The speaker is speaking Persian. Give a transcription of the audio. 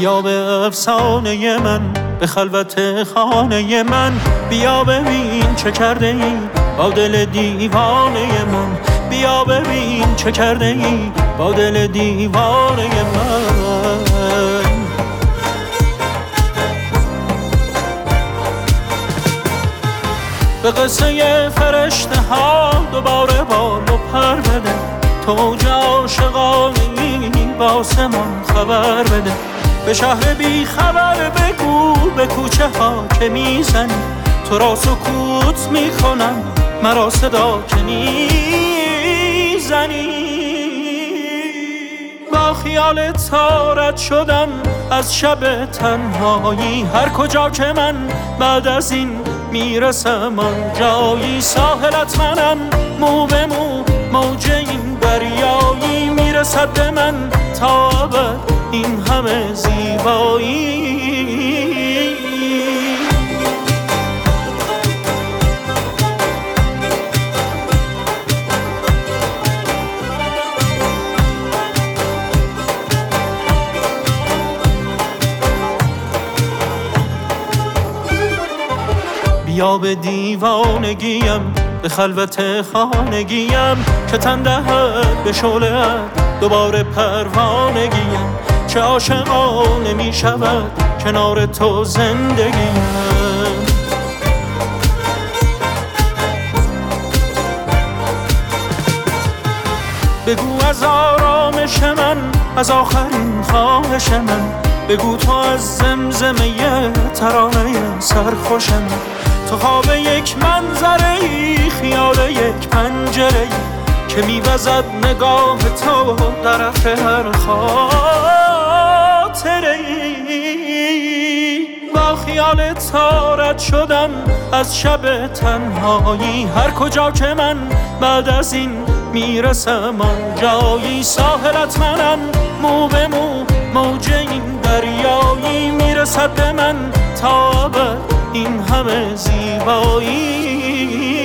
بیا به افسانه من، به خلوت خانه من. بیا ببین چه کرده ای با دل دیوانه من. بیا ببین چه کرده ای با دل دیوانه من. به قصه فرشته ها دوباره بال و پر بده. تو اوج عاشقانه‌ای به آسمان خبر بده. به شهر بی خبر بگو به کوچه ها که میزنی تو را سکوت میکنم، مرا صدا که میزنی. با خیال تارت شدم از شب تنهایی، هر کجا که من بعد از این میرسم آن جایی. ساحلت منم مو به مو، موج این دریایی میرسد به من تا ابد این همه زیبایی. بیا به دیوانگیم، به خلوت خانگیم که تن دهد به شعله‌ات دوباره پروانگیم. چه عاشقانه می شود کنار تو زندگیم. بگو از آرامش من، از آخرین خواهش من. بگو تو از زمزمه ترانه سرخوشم. تو خواب یک منظره‌ای، خیال یک پنجره‌ای که میوزد نگاه تو طرف هر خاطره‌ای. با خیال تارت شدم از شب تنهایی، هر کجا که من بعد از این میرسم آن جایی. ساحلت منم مو به مو، موج این دریایی میرسد به من تا ابد این همه زیبایی.